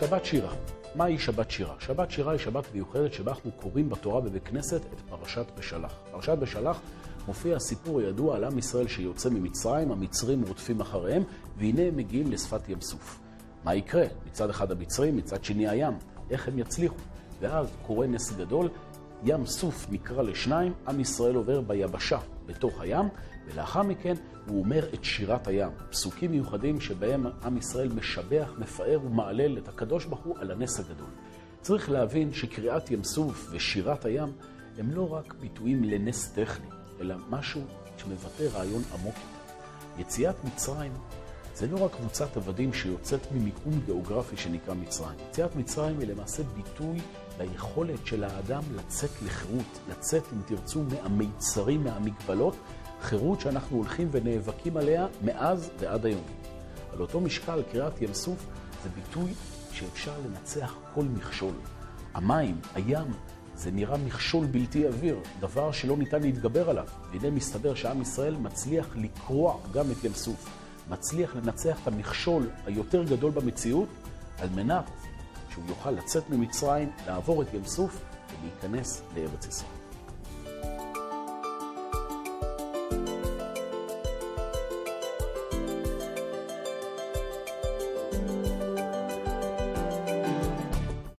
שבת שירה. מהי שבת שירה? שבת שירה היא שבת מיוחדת שבה אנחנו קוראים בתורה בבית כנסת את פרשת בשלח. פרשת בשלח מופיע הסיפור הידוע על עם ישראל שיוצא ממצרים, המצרים רודפים אחריהם, והנה הם מגיעים לשפת ים סוף. מה יקרה? מצד אחד המצרים, מצד שני הים. איך הם יצליחו? ואז קורה נס גדול, ים סוף נקרא לשניים, עם ישראל עובר ביבשה בתוך הים, ולאחר מכן הוא אומר את שירת הים. פסוקים מיוחדים שבהם עם ישראל משבח, מפאר ומעלל את הקדוש ברוך הוא על הנס הגדול. צריך להבין שקריאת ים סוף ושירת הים הם לא רק ביטויים לנס טכני, אלא משהו שמבטא רעיון עמוק. יציאת מצרים זה לא רק קבוצת עבדים שיוצאת ממיקום גיאוגרפי שנקרא מצרים. יציאת מצרים היא למעשה ביטוי ליכולת של האדם לצאת לחירות, לצאת אם תרצו מהמיצרים, מהמגבלות, חירות שאנחנו הולכים ונאבקים עליה מאז ועד היום. על אותו משקל קריאת ים סוף זה ביטוי שאפשר לנצח כל מכשול. המים, הים, זה נראה מכשול בלתי עביר, דבר שלא ניתן להתגבר עליו. והנה מסתבר שעם ישראל מצליח לקרוע גם את ים סוף. מצליח לנצח את המכשול היותר גדול במציאות, על מנת שהוא יוכל לצאת ממצרים, לעבור את ים סוף ולהיכנס לארץ ישראל.